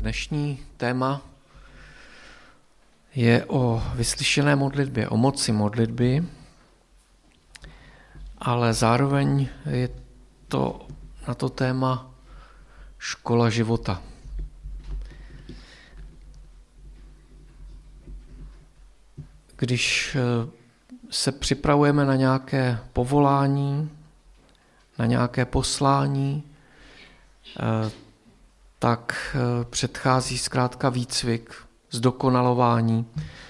Dnešní téma je o vyslyšené modlitbě, o moci modlitby, ale zároveň je to na to téma škola života. Když se připravujeme na nějaké povolání, na nějaké poslání, tak předchází zkrátka výcvik, zdokonalování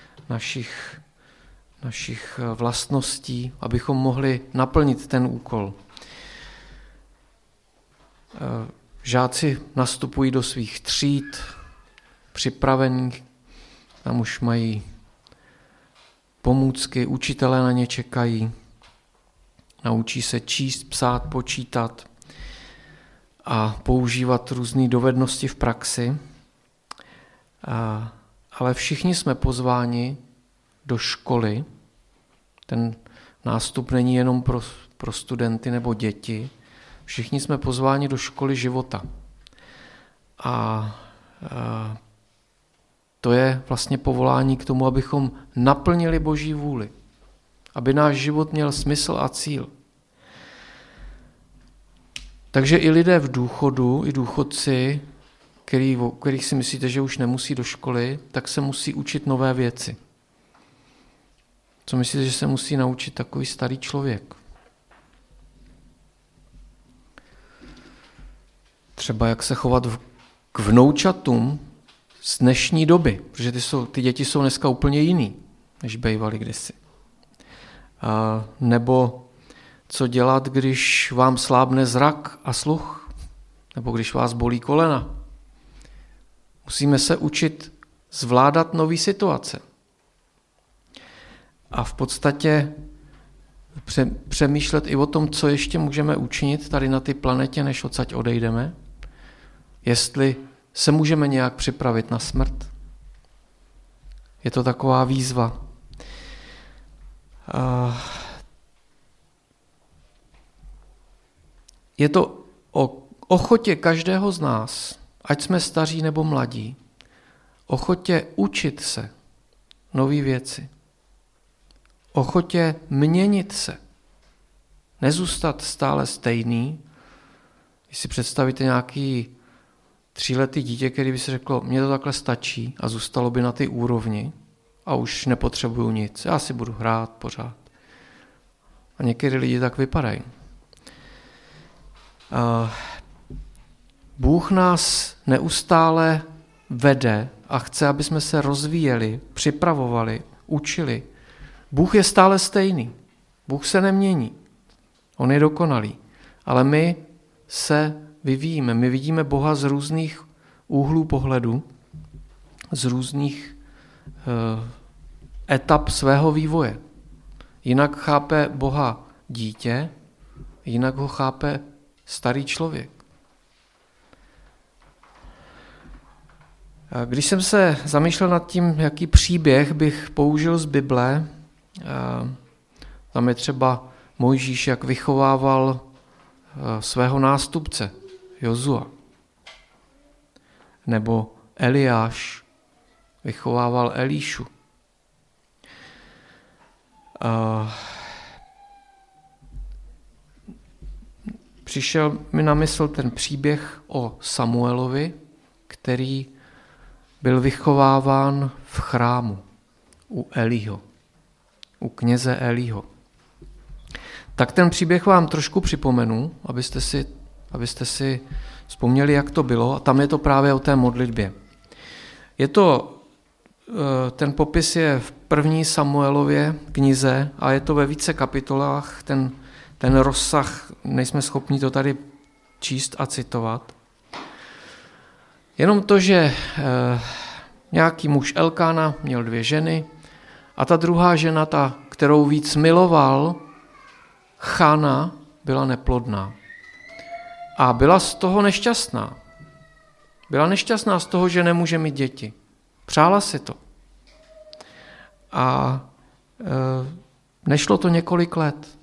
našich vlastností, abychom mohli naplnit ten úkol. Žáci nastupují do svých tříd, připravení, tam už mají pomůcky, učitelé na ně čekají, naučí se číst, psát, počítat a používat různé dovednosti v praxi. Ale všichni jsme pozváni do školy. Ten nástup není jenom pro studenty nebo děti. Všichni jsme pozváni do školy života. A to je vlastně povolání k tomu, abychom naplnili Boží vůli. Aby náš život měl smysl a cíl. Takže i lidé v důchodu, i důchodci, kterých si myslíte, že už nemusí do školy, tak se musí učit nové věci. Co myslíte, že se musí naučit takový starý člověk? Třeba jak se chovat k vnoučatům z dnešní doby, protože ty děti jsou dneska úplně jiný, než bývaly kdysi. Nebo co dělat, když vám slábne zrak a sluch, nebo když vás bolí kolena. Musíme se učit zvládat nové situace. A v podstatě přemýšlet i o tom, co ještě můžeme učinit tady na té planetě, než odsaď odejdeme. Jestli se můžeme nějak připravit na smrt. Je to taková výzva. Je to o ochotě každého z nás, ať jsme staří nebo mladí, ochotě učit se nové věci, ochotě měnit se, nezůstat stále stejný. Když si představíte nějaký 3letý dítě, který by si řeklo, mně to takhle stačí a zůstalo by na té úrovni a už nepotřebuju nic, já si budu hrát pořád. A některý lidi tak vypadají. Bůh nás neustále vede a chce, aby jsme se rozvíjeli, připravovali, učili. Bůh je stále stejný. Bůh se nemění. On je dokonalý. Ale my se vyvíjíme. My vidíme Boha z různých úhlů pohledu, z různých etap svého vývoje. Jinak chápe Boha dítě, jinak ho chápe starý člověk. Když jsem se zamýšlel nad tím, jaký příběh bych použil z Bible, tam je třeba Mojžíš, jak vychovával svého nástupce, Jozua. Nebo Eliáš vychovával Elíšu. Přišel mi na mysl ten příběh o Samuelovi, který byl vychováván v chrámu u Elího, u kněze Elího. Tak ten příběh vám trošku připomenu, abyste si vzpomněli, jak to bylo. A tam je to právě o té modlitbě. Ten popis je v 1. Samuelově knize a je to ve více kapitolách. Ten rozsah, nejsme schopni to tady číst a citovat. Jenom to, že nějaký muž Elkána měl 2 ženy a ta druhá žena, ta, kterou víc miloval, Chana, byla neplodná. A byla z toho nešťastná. Byla nešťastná z toho, že nemůže mít děti. Přála si to. A nešlo to několik let.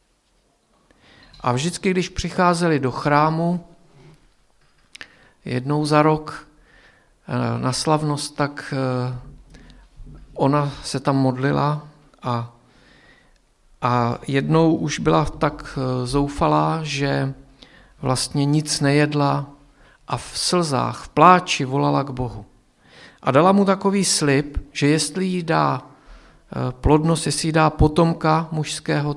A vždycky, když přicházeli do chrámu, jednou za rok, na slavnost, tak ona se tam modlila a jednou už byla tak zoufalá, že vlastně nic nejedla a v slzách, v pláči volala k Bohu. A dala mu takový slib, že jestli jí dá plodnost, jestli jí dá potomka mužského,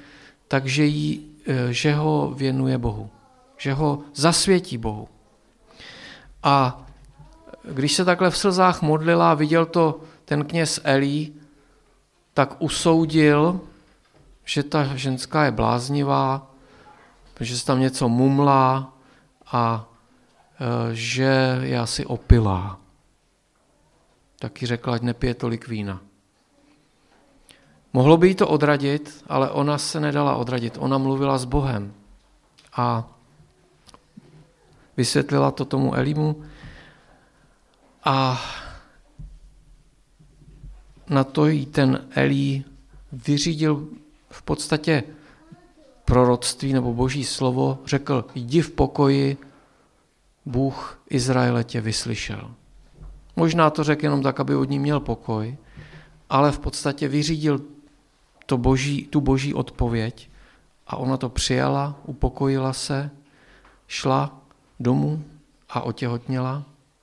že ho věnuje Bohu, že ho zasvětí Bohu. A když se takhle v slzách modlila a viděl to ten kněz Elí, tak usoudil, že ta ženská je bláznivá, že se tam něco mumlá a že je asi opilá. Taky řekla, ať nepije tolik vína. Mohlo by jí to odradit, ale ona se nedala odradit. Ona mluvila s Bohem a vysvětlila to tomu Elimu a na to jí ten Elí vyřídil v podstatě proroctví nebo boží slovo, řekl, jdi v pokoji, Bůh Izraele tě vyslyšel. Možná to řekl jenom tak, aby od ní měl pokoj, ale v podstatě vyřídil tu boží odpověď a ona to přijala, upokojila se, šla domů a otěhotněla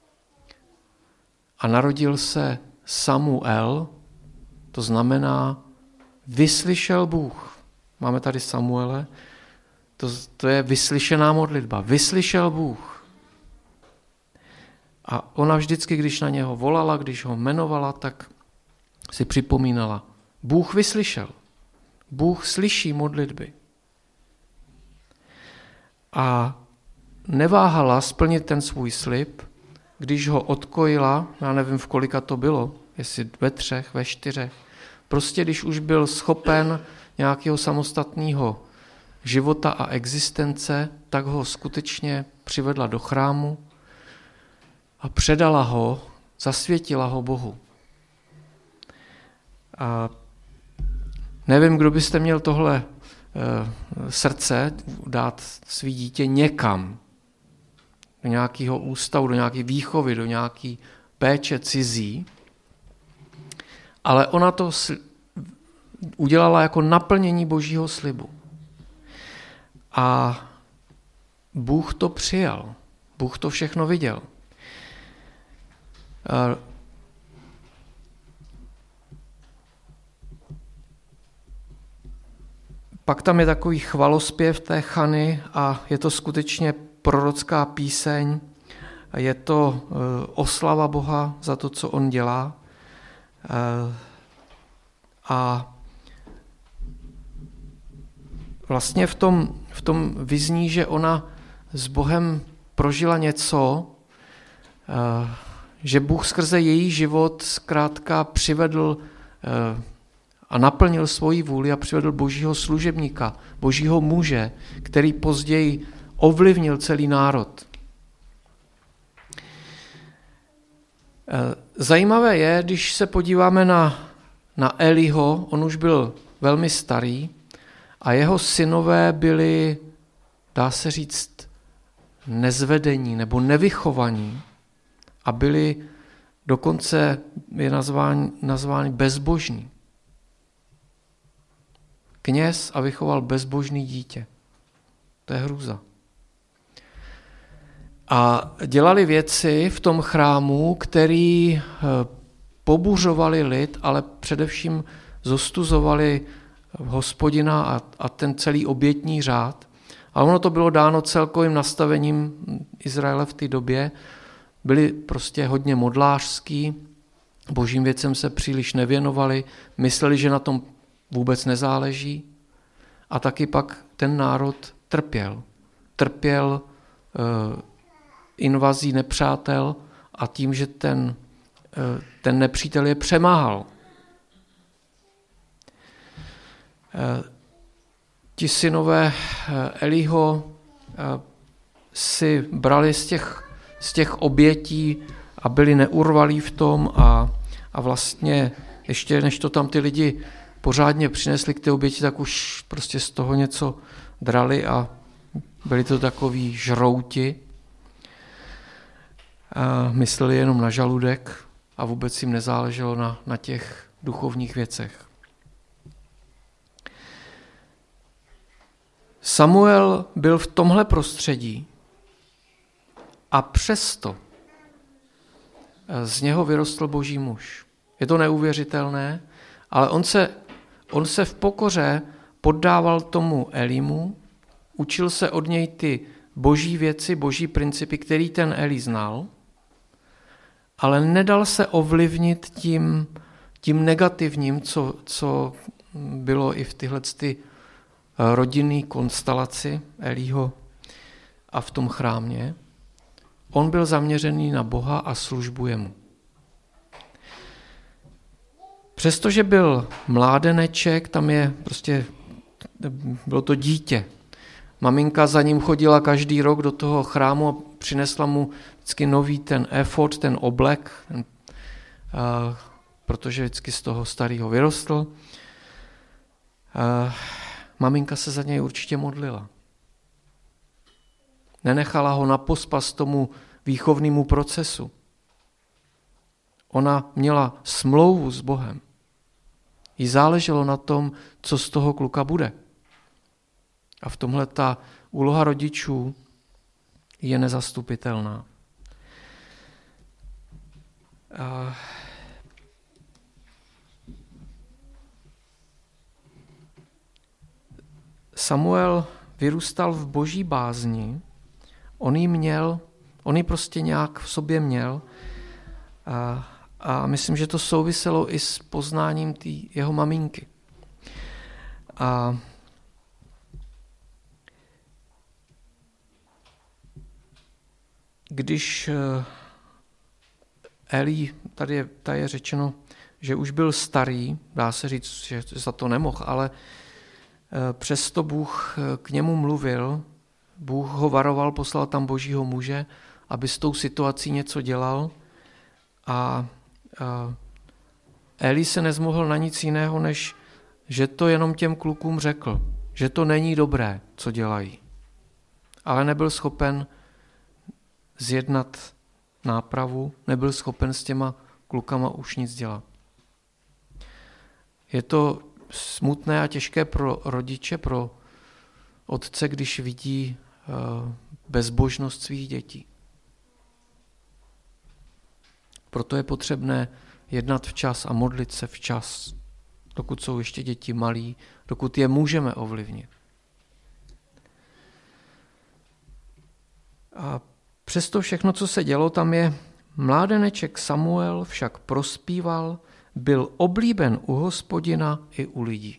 a narodil se Samuel, to znamená vyslyšel Bůh. Máme tady Samuele, to je vyslyšená modlitba, vyslyšel Bůh. A ona vždycky, když na něho volala, když ho jmenovala, tak si připomínala, Bůh vyslyšel. Bůh slyší modlitby. A neváhala splnit ten svůj slib, když ho odkojila, já nevím, v kolika to bylo, jestli ve 3, ve 4, prostě když už byl schopen nějakého samostatného života a existence, tak ho skutečně přivedla do chrámu a předala ho, zasvětila ho Bohu. A nevím, kdo byste měl tohle srdce dát svý dítě někam, do nějakého ústavu, do nějaké výchovy, do nějaké péče cizí, ale ona to udělala jako naplnění božího slibu. A Bůh to přijal. Bůh to všechno viděl. Pak tam je takový chvalospěv té Chany a je to skutečně prorocká píseň. Je to oslava Boha za to, co on dělá. A vlastně v tom vyzní, že ona s Bohem prožila něco, že Bůh skrze její život zkrátka přivedl a naplnil svoji vůli a přivedl božího služebníka, božího muže, který později ovlivnil celý národ. Zajímavé je, když se podíváme na Eliho, on už byl velmi starý a jeho synové byli, dá se říct, nezvedení nebo nevychovaní a byli dokonce nazváni bezbožní. Kněz a vychoval bezbožný dítě. To je hrůza. A dělali věci v tom chrámu, který pobuřovali lid, ale především zostuzovali Hospodina a ten celý obětní řád. Ale ono to bylo dáno celkovým nastavením Izraele v té době. Byli prostě hodně modlářský, božím věcem se příliš nevěnovali, mysleli, že na tom vůbec nezáleží a taky pak ten národ trpěl. Trpěl invazí nepřátel a tím, že ten nepřítel je přemáhal. Ti synové Eliho si brali z těch obětí a byli neurvalí v tom a vlastně ještě než to tam ty lidi pořádně přinesli k té oběti, tak už prostě z toho něco drali a byli to takoví žrouti. mysleli jenom na žaludek a vůbec jim nezáleželo na těch duchovních věcech. Samuel byl v tomhle prostředí a přesto z něho vyrostl Boží muž. Je to neuvěřitelné, ale on se v pokoře poddával tomu Elimu, učil se od něj ty boží věci, boží principy, který ten Eli znal, ale nedal se ovlivnit tím negativním, co bylo i v tyhle rodinné konstelaci Elího a v tom chrámě. On byl zaměřený na Boha a službu jemu. Přestože byl mládeneček, bylo to dítě. Maminka za ním chodila každý rok do toho chrámu a přinesla mu vždycky nový ten efod, ten oblek, protože vždycky z toho starého vyrostl. Maminka se za něj určitě modlila. Nenechala ho na pospas tomu výchovnému procesu. Ona měla smlouvu s Bohem. Jí záleželo na tom, co z toho kluka bude. A v tomhle ta úloha rodičů je nezastupitelná. Samuel vyrůstal v boží bázni, on ji prostě nějak v sobě měl a myslím, že to souviselo i s poznáním jeho maminky. A když Eli, tady je řečeno, že už byl starý, dá se říct, že za to nemohl, ale přesto Bůh k němu mluvil, Bůh ho varoval, poslal tam božího muže, aby s tou situací něco dělal a Eli se nezmohl na nic jiného, než že to jenom těm klukům řekl, že to není dobré, co dělají. Ale nebyl schopen zjednat nápravu, nebyl schopen s těma klukama už nic dělat. Je to smutné a těžké pro rodiče, pro otce, když vidí bezbožnost svých dětí. Proto je potřebné jednat včas a modlit se včas, dokud jsou ještě děti malí, dokud je můžeme ovlivnit. A přesto všechno, co se dělo, tam je mládeneček Samuel však prospíval, byl oblíben u Hospodina i u lidí.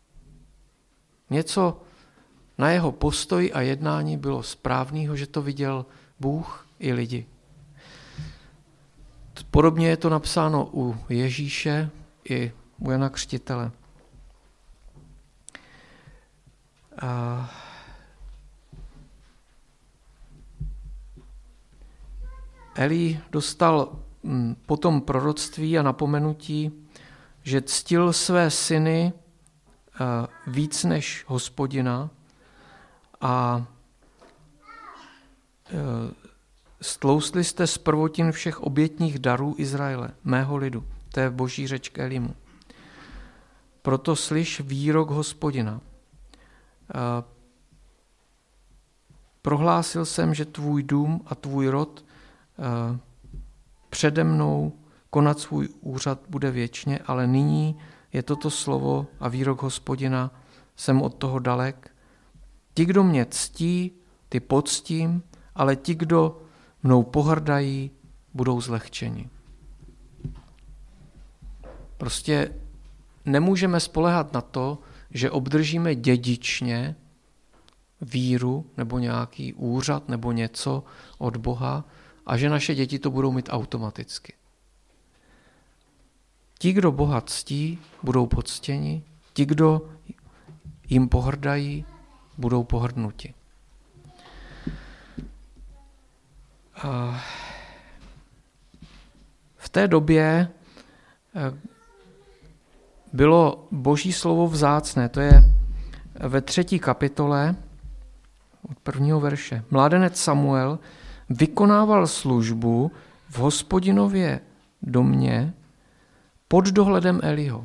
Něco na jeho postoji a jednání bylo správného, že to viděl Bůh i lidi. Podobně je to napsáno u Ježíše i u Jana Křtitele. Eli dostal potom proroctví a napomenutí, že ctil své syny víc než Hospodina a stloustli jste z prvotin všech obětních darů Izraele, mého lidu. To je boží řeč k Elimu. Proto slyš výrok Hospodina. Prohlásil jsem, že tvůj dům a tvůj rod přede mnou konat svůj úřad bude věčně, ale nyní je toto slovo a výrok Hospodina, jsem od toho dalek. Ti, kdo mě ctí, ty poctím, ale ti, kdo mnou pohrdají, budou zlehčeni. Prostě nemůžeme spoléhat na to, že obdržíme dědičně víru nebo nějaký úřad nebo něco od Boha a že naše děti to budou mít automaticky. Ti, kdo Boha ctí, budou poctěni, ti, kdo jim pohrdají, budou pohrdnuti. V té době bylo Boží slovo vzácné, to je ve 3. kapitole od 1. verše. Mládenec Samuel vykonával službu v Hospodinově domě pod dohledem Eliho.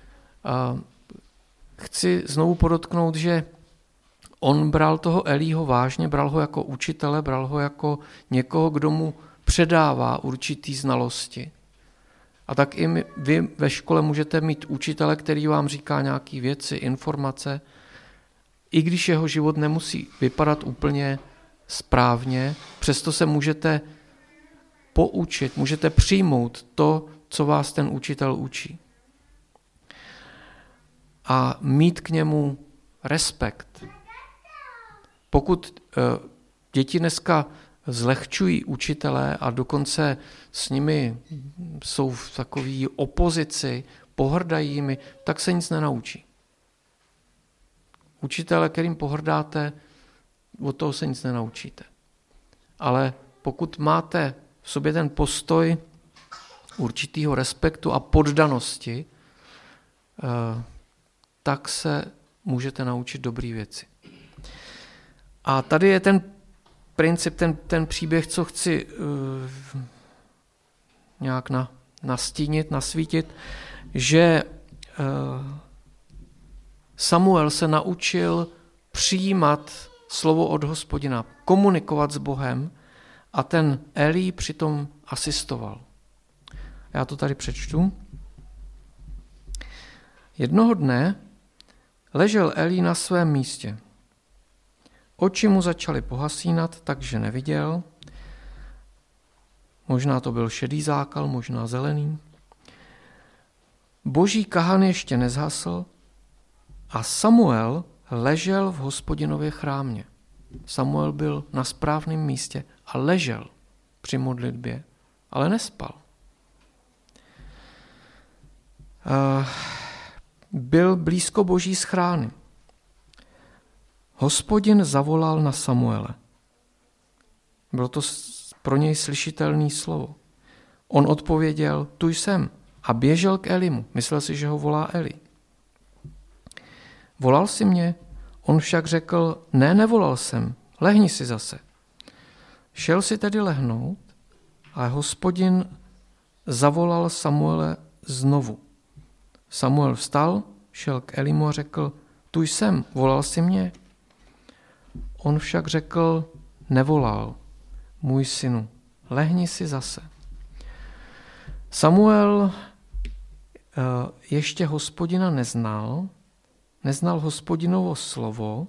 Chci znovu podotknout, že on bral toho Elího vážně, bral ho jako učitele, bral ho jako někoho, kdo mu předává určitý znalosti. A tak i vy ve škole můžete mít učitele, který vám říká nějaké věci, informace, i když jeho život nemusí vypadat úplně správně, přesto se můžete poučit, můžete přijmout to, co vás ten učitel učí. A mít k němu respekt. Pokud děti dneska zlehčují učitelé a dokonce s nimi jsou v takové opozici, pohrdají jimi, tak se nic nenaučí. Učitele, kterým pohrdáte, od toho se nic nenaučíte. Ale pokud máte v sobě ten postoj určitého respektu a poddanosti, tak se můžete naučit dobré věci. A tady je ten princip, ten příběh, co chci nějak nastínit, nasvítit, že Samuel se naučil přijímat slovo od Hospodina, komunikovat s Bohem a ten Elí přitom asistoval. Já to tady přečtu. Jednoho dne ležel Elí na svém místě. Oči mu začaly pohasínat, takže neviděl. Možná to byl šedý zákal, možná zelený. Boží kahan ještě nezhasl a Samuel ležel v Hospodinově chrámě. Samuel byl na správném místě a ležel při modlitbě, ale nespal. Byl blízko Boží schrány. Hospodin zavolal na Samuele. Bylo to pro něj slyšitelné slovo. On odpověděl, tu jsem, a běžel k Elimu. Myslel si, že ho volá Eli. Volal jsi mě? On však řekl, ne, nevolal jsem, lehni si zase. Šel si tedy lehnout a Hospodin zavolal Samuele znovu. Samuel vstal, šel k Elimu a řekl, tu jsem, volal jsi mě? On však řekl, nevolal, můj synu, lehni si zase. Samuel ještě Hospodina neznal Hospodinovo slovo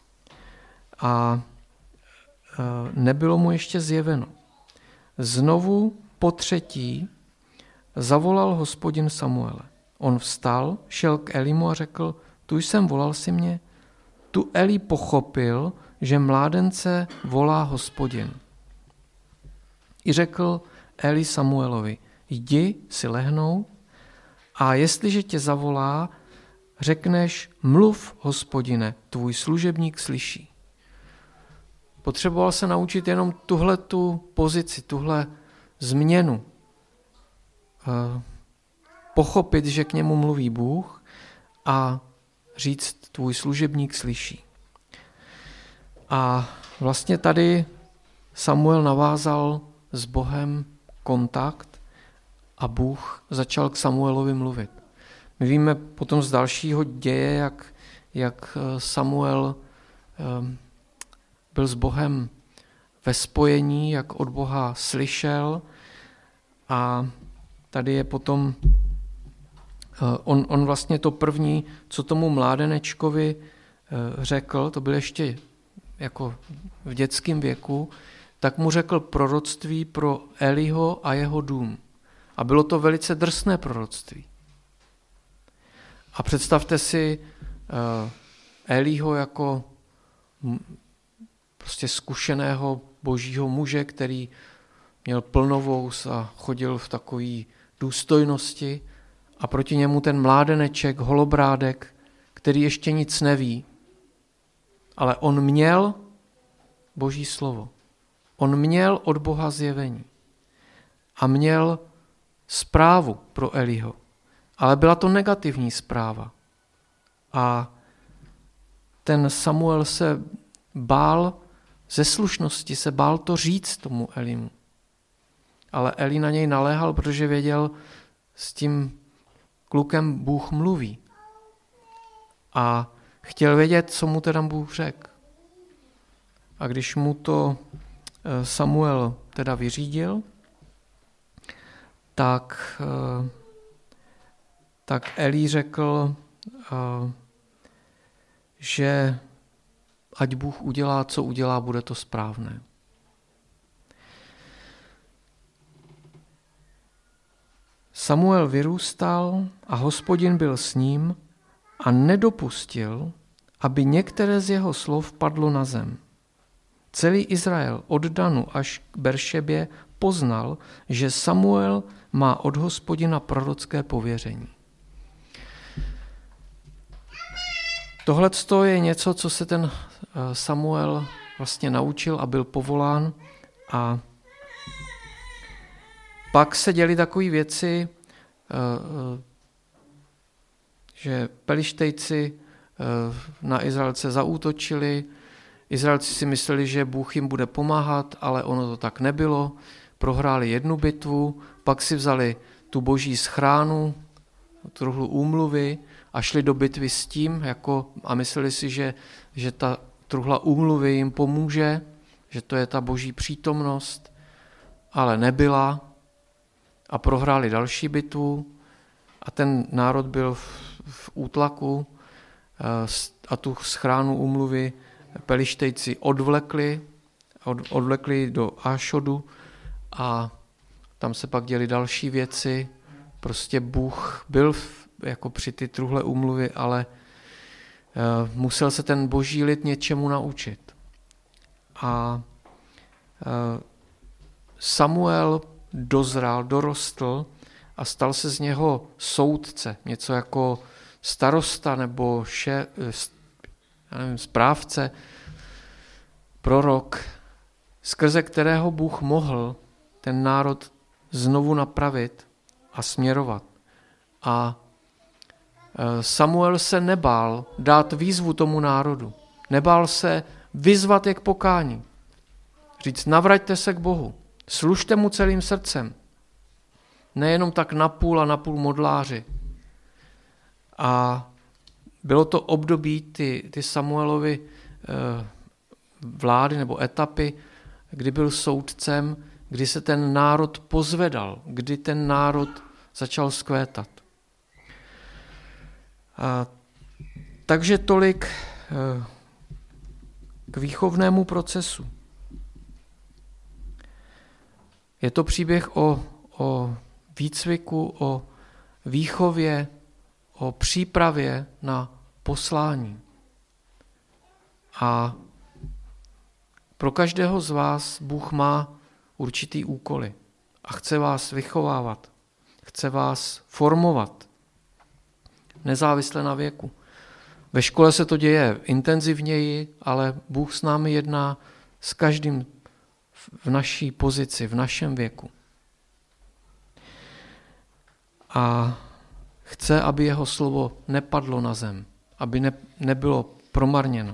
a nebylo mu ještě zjeveno. Znovu po třetí zavolal Hospodin Samuele. On vstal, šel k Elimu a řekl, tu jsem, volal si mě? Tu Eli pochopil, že mládence volá Hospodin. I řekl Eli Samuelovi, jdi si lehnout a jestliže tě zavolá, řekneš, mluv, Hospodine, tvůj služebník slyší. Potřeboval se naučit jenom tuhletu pozici, tuhle změnu. Pochopit, že k němu mluví Bůh a říct, tvůj služebník slyší. A vlastně tady Samuel navázal s Bohem kontakt a Bůh začal k Samuelovi mluvit. My víme potom z dalšího děje, jak Samuel byl s Bohem ve spojení, jak od Boha slyšel a tady je potom on vlastně to první, co tomu mládenečkovi řekl, to byl ještě jako v dětském věku, tak mu řekl proroctví pro Eliho a jeho dům. A bylo to velice drsné proroctví. A představte si Eliho jako prostě zkušeného božího muže, který měl plnovous a chodil v takové důstojnosti a proti němu ten mládeneček, holobrádek, který ještě nic neví, ale on měl boží slovo. On měl od Boha zjevení a měl zprávu pro Eliho, ale byla to negativní zpráva. A ten Samuel se bál ze slušnosti se bál to říct tomu Elimu. Ale Eli na něj naléhal, protože věděl, s tím klukem Bůh mluví. A chtěl vědět, co mu teda Bůh řekl. A když mu to Samuel teda vyřídil, tak Eli řekl, že ať Bůh udělá, co udělá, bude to správné. Samuel vyrůstal a Hospodin byl s ním a nedopustil, aby některé z jeho slov padlo na zem. Celý Izrael od Danu až k Beršebě poznal, že Samuel má od Hospodina prorocké pověření. Tohleto je něco, co se ten Samuel vlastně naučil a byl povolán. A pak se děly takové věci, že Pelištejci na Izraelce zaútočili. Izraelci si mysleli, že Bůh jim bude pomáhat, ale ono to tak nebylo. Prohráli jednu bitvu, pak si vzali tu boží schránu, truhlu úmluvy a šli do bitvy s tím a mysleli si, že ta truhla úmluvy jim pomůže, že to je ta boží přítomnost, ale nebyla a prohráli další bitvu a ten národ byl v útlaku a tu schránu úmluvy Pelištejci odvlekli do Ášodu a tam se pak děly další věci. Prostě Bůh byl jako při ty truhle úmluvy, ale musel se ten boží lid něčemu naučit. A Samuel dozrál, dorostl a stal se z něho soudce, něco jako starosta nebo správce, prorok, skrze kterého Bůh mohl ten národ znovu napravit a směrovat. A Samuel se nebál dát výzvu tomu národu. Nebál se vyzvat je k pokání. Říct, navraťte se k Bohu. Služte mu celým srdcem. Nejenom tak napůl a napůl modláři. A bylo to období ty Samuelovy vlády nebo etapy, kdy byl soudcem, kdy se ten národ pozvedal, kdy ten národ začal vzkvétat. Takže tolik k výchovnému procesu. Je to příběh o výcviku, o výchově, o přípravě na poslání. A pro každého z vás Bůh má určitý úkoly a chce vás vychovávat, chce vás formovat, nezávisle na věku. Ve škole se to děje intenzivněji, ale Bůh s námi jedná s každým v naší pozici, v našem věku. A chce, aby jeho slovo nepadlo na zem, aby nebylo promarněno.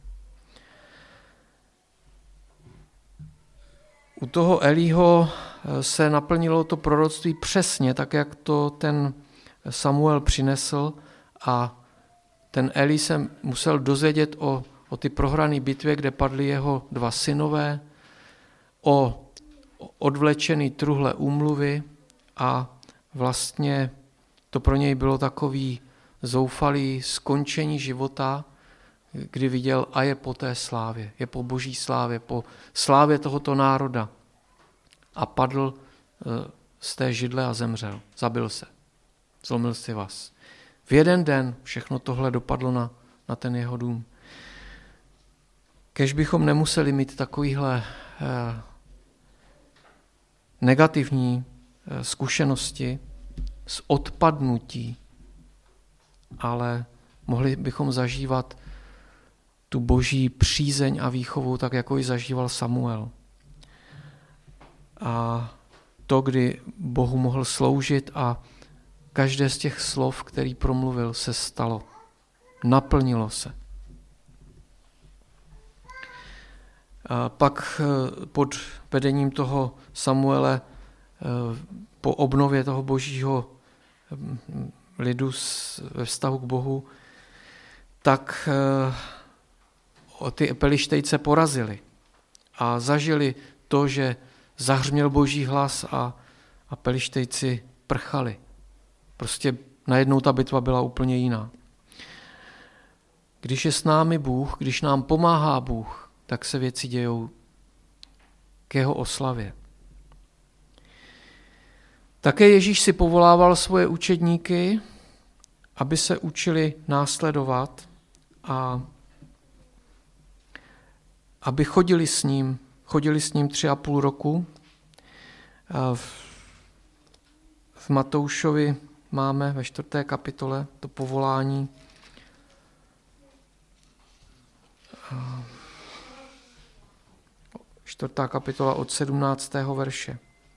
U toho Elího se naplnilo to proroctví přesně tak, jak to ten Samuel přinesl a ten Eli se musel dozvědět o ty prohrané bitvě, kde padly jeho 2 synové, o odvlečený truhle úmluvy a vlastně to pro něj bylo takový zoufalý skončení života, kdy viděl a je po té slávě, je po boží slávě, po slávě tohoto národa. A padl z té židle a zemřel, zabil se, zlomil si vaz. V jeden den všechno tohle dopadlo na ten jeho dům. Kéž bychom nemuseli mít takovýhle negativní zkušenosti z odpadnutí, ale mohli bychom zažívat tu boží přízeň a výchovu, tak jako ji zažíval Samuel. A to, kdy Bohu mohl sloužit a každé z těch slov, který promluvil, se stalo. Naplnilo se. A pak pod vedením toho Samuele po obnově toho božího lidu ve vztahu k Bohu, tak ty Pelištejce porazili a zažili to, že zahřměl boží hlas a Pelištejci prchali. Prostě najednou ta bitva byla úplně jiná. Když je s námi Bůh, když nám pomáhá Bůh, tak se věci dějou k jeho oslavě. Také Ježíš si povolával svoje učedníky, aby se učili následovat a aby chodili s ním 3,5 roku. V Matoušovi máme ve 4. kapitole to povolání. 4. kapitola od 17. verše.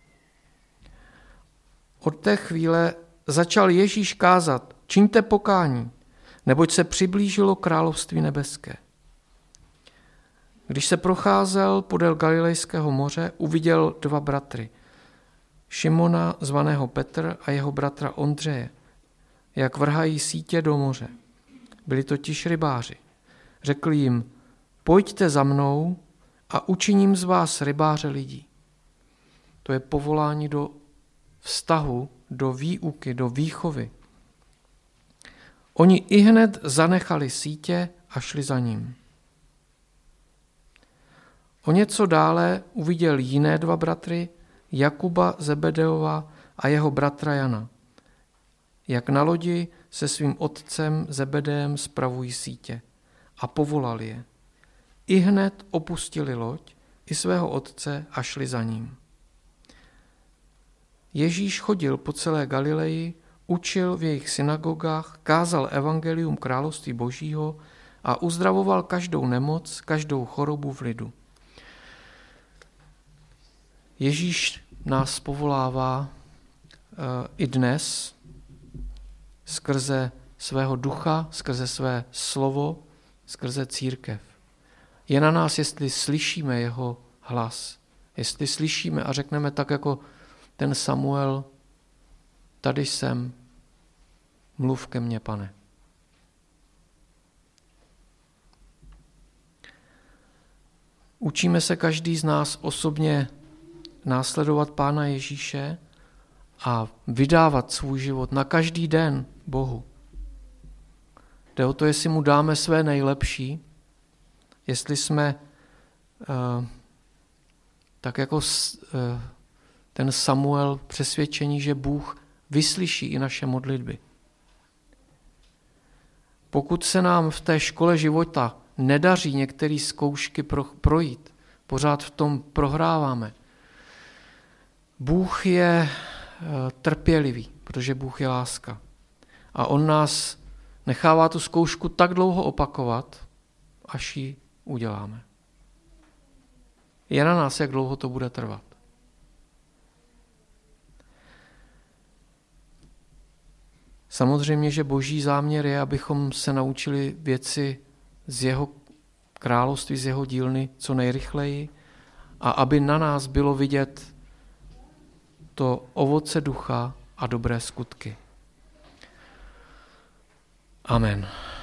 Od té chvíle začal Ježíš kázat: čiňte pokání, neboť se přiblížilo království nebeské. Když se procházel podél Galilejského moře, uviděl 2 bratry, Šimona zvaného Petr a jeho bratra Ondřeje, jak vrhají sítě do moře. Byli totiž rybáři. Řekl jim: pojďte za mnou a učiním z vás rybáře lidí. To je povolání do vztahu, do výuky, do výchovy. Oni ihned zanechali sítě a šli za ním. O něco dále uviděl jiné 2 bratry, Jakuba Zebedeova a jeho bratra Jana, jak na lodi se svým otcem Zebedeem spravují sítě, a povolal je. Ihned opustili loď i svého otce a šli za ním. Ježíš chodil po celé Galileji, učil v jejich synagogách, kázal evangelium království božího a uzdravoval každou nemoc, každou chorobu v lidu. Ježíš nás povolává i dnes skrze svého ducha, skrze své slovo, skrze církev. Je na nás, jestli slyšíme jeho hlas, jestli slyšíme a řekneme tak jako ten Samuel: tady jsem, mluv ke mně, Pane. Učíme se každý z nás osobně následovat Pána Ježíše a vydávat svůj život na každý den Bohu. Jde o to, jestli mu dáme své nejlepší, jestli jsme tak jako ten Samuel přesvědčení, že Bůh vyslyší i naše modlitby. Pokud se nám v té škole života nedaří některé zkoušky projít, pořád v tom prohráváme, Bůh je trpělivý, protože Bůh je láska. A on nás nechává tu zkoušku tak dlouho opakovat, až ji uděláme. Je na nás, jak dlouho to bude trvat. Samozřejmě, že boží záměr je, abychom se naučili věci z jeho království, z jeho dílny co nejrychleji a aby na nás bylo vidět to ovoce ducha a dobré skutky. Amen.